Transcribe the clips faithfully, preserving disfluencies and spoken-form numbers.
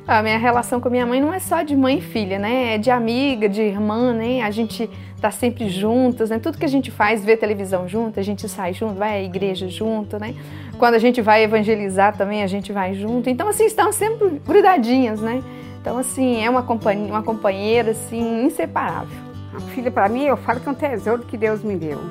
A minha relação com a minha mãe não é só de mãe e filha, né? É de amiga, de irmã, né? A gente tá sempre juntas, né? Tudo que a gente faz, vê televisão junto, a gente sai junto, vai à igreja junto, né? Quando a gente vai evangelizar também, a gente vai junto. Então, assim, estamos sempre grudadinhas, né? Então, assim, é uma companhia, uma companheira, assim, inseparável. A filha, para mim, eu falo que é um tesouro que Deus me deu.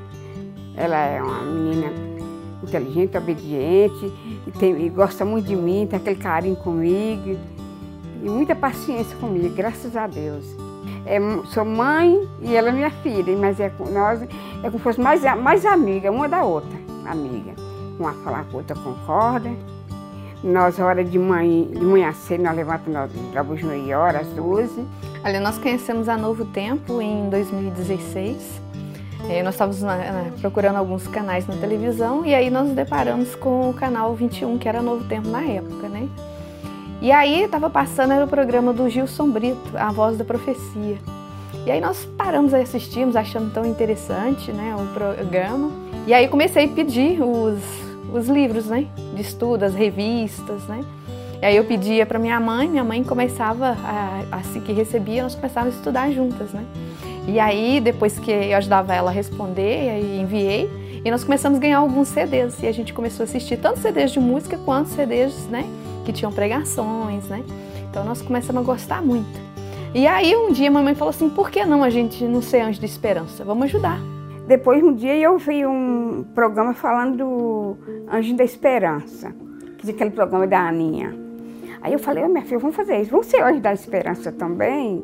Ela é uma menina inteligente, obediente, e, tem, e gosta muito de mim, tem aquele carinho comigo, e muita paciência comigo, graças a Deus. É, sou mãe e ela é minha filha, mas é, nós é como se fosse mais, mais amiga, uma da outra, amiga. Uma falar com a outra concorda. Nós, hora de manhã, de manhã cedo, nós levantamos para Bujuí, horas, às doze. Olha, nós conhecemos a Novo Tempo em dois mil e dezesseis. É, nós estávamos na, na, procurando alguns canais na televisão e aí nós nos deparamos com o canal vinte e um, que era Novo Tempo na época, né? E aí estava passando, era o programa do Gilson Brito, A Voz da Profecia. E aí nós paramos e assistimos, achando tão interessante, né, o programa. E aí comecei a pedir os, os livros, né, de estudo, as revistas, né. E aí eu pedia para minha mãe, minha mãe começava, a, assim que recebia, nós começávamos a estudar juntas, né. E aí, depois que eu ajudava ela a responder, aí enviei, e nós começamos a ganhar alguns C Ds. E a gente começou a assistir tanto C Ds de música quanto C Ds, né, que tinham pregações, né. Então nós começamos a gostar muito. E aí um dia a mamãe falou assim, por que não a gente não ser Anjo da Esperança? Vamos ajudar. Depois um dia eu vi um programa falando do Anjo da Esperança, que é aquele programa da Aninha. Aí eu falei, oh, minha filha, vamos fazer isso, vamos ser Anjo da Esperança também,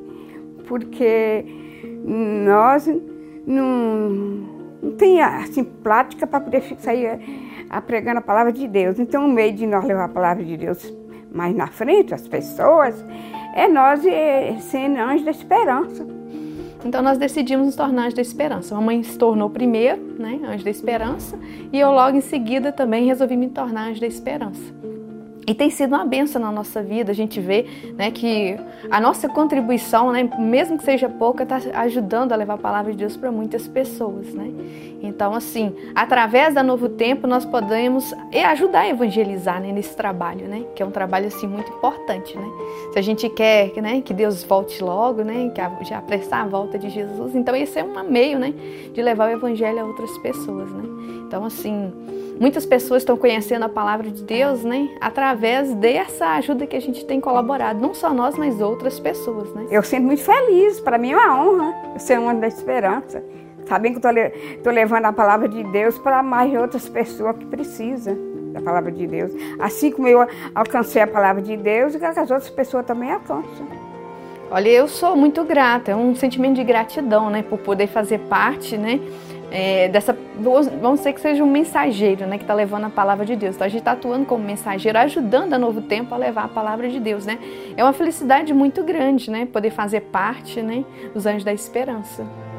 porque nós não, não tem assim, prática para poder sair a, pregando a palavra de Deus. Então, o meio de nós levar a palavra de Deus mais na frente, as pessoas, é nós é, sendo Anjo da Esperança. Então, nós decidimos nos tornar Anjo da Esperança. A mamãe se tornou primeiro, né, Anjo da Esperança, e eu logo em seguida também resolvi me tornar Anjo da Esperança. E tem sido uma bênção na nossa vida, a gente vê, né, que a nossa contribuição, né, mesmo que seja pouca, está ajudando a levar a palavra de Deus para muitas pessoas, né? Então, assim, através da Novo Tempo, nós podemos ajudar a evangelizar, né, nesse trabalho, né? Que é um trabalho, assim, muito importante, né? Se a gente quer, né, que Deus volte logo, né, que já apressar a volta de Jesus, então esse é um meio, né, de levar o evangelho a outras pessoas, né? Então, assim, muitas pessoas estão conhecendo a palavra de Deus, né, através dessa ajuda que a gente tem colaborado, não só nós, mas outras pessoas, né? Eu sinto muito feliz, para mim é uma honra ser uma da esperança, sabendo que estou levando a palavra de Deus para mais outras pessoas que precisam da palavra de Deus. Assim como eu alcancei a palavra de Deus, que as outras pessoas também alcançam. Olha, eu sou muito grata, é um sentimento de gratidão, né, por poder fazer parte, né, É, dessa, vamos dizer que seja um mensageiro, né, que está levando a palavra de Deus. Então a gente está atuando como mensageiro, ajudando a Novo Tempo a levar a palavra de Deus, né? É uma felicidade muito grande, né, poder fazer parte, né, dos Anjos da Esperança.